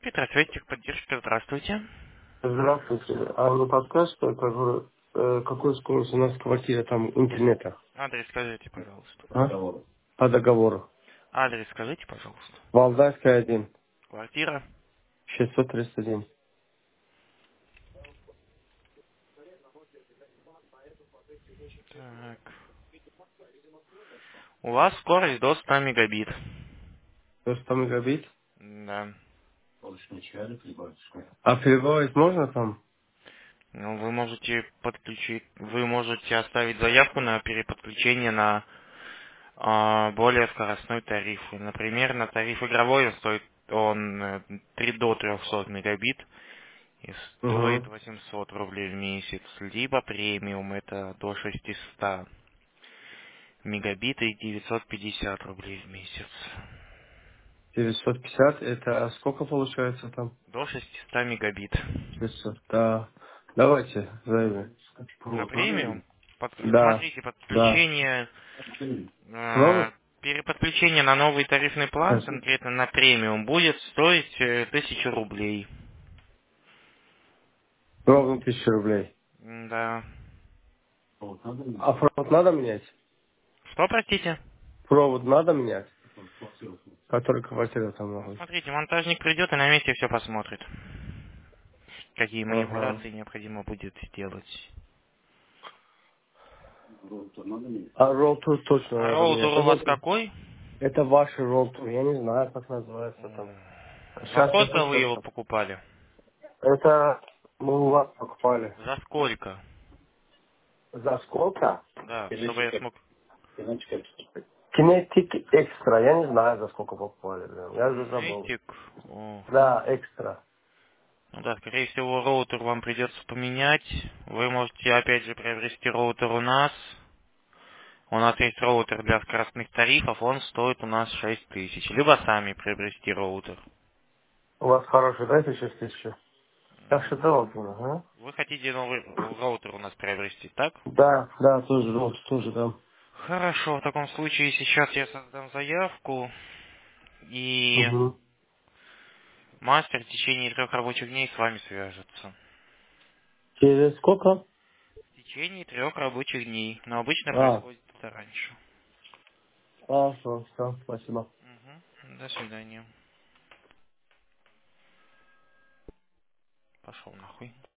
Петросвет, техподдержка, здравствуйте. Здравствуйте. А вы подскажете, какой скорость у нас квартира там интернета? Адрес скажите, пожалуйста. А? По договору. Адрес скажите, пожалуйста. Валдайская 1, Квартира. 631. Так. У вас скорость до 100 мегабит. 100 мегабит. Да. А прибавить можно там? Ну, вы можете оставить заявку на переподключение на более скоростной тариф. Например, на тариф игровой он 3 до 300 мегабит и стоит Угу. 800 рублей в месяц. Либо премиум это до 600 мегабит и 950 рублей в месяц. 950, это сколько получается там? До 600 мегабит. 600. Да. Давайте, займем. На премиум. Да, Смотрите, да. подключение, Провод? переподключение на новый тарифный план, Сейчас. конкретно на премиум, будет стоить 1000 рублей. Ровно 1000 рублей. Да. А провод надо менять? Что, простите? Провод надо менять? Который квартира там Ну, находится. смотрите, монтажник придет и на месте все посмотрит. Какие Ага. манипуляции необходимо будет сделать. А роутер точно А надо менять. роутер у вас какой? Это ваш роутер, я не знаю, как называется там. За Сейчас я сколько вы его слышал. покупали? Это мы у вас покупали. За сколько? За сколько? Да, чтобы я смог... Kinetic экстра, я не знаю, за сколько покупали. Блин. Я уже забыл. Кинетик. О. Да, экстра. Ну да, скорее всего, роутер вам придется поменять. Вы можете опять же приобрести роутер у нас. У нас есть роутер для скоростных тарифов, он стоит у нас 6000. Либо сами приобрести роутер. У вас хороший, да, 6000? Так что роутер, ага. Вы хотите новый роутер у нас приобрести, так? Да, да, тоже роутер, тоже, да. Хорошо, в таком случае сейчас я создам заявку, и Угу. мастер в течение 3 рабочих дней с вами свяжется. Через сколько? В течение 3 рабочих дней, но обычно А, происходит это раньше. хорошо, все, спасибо. Мгм. До свидания. Пошел нахуй.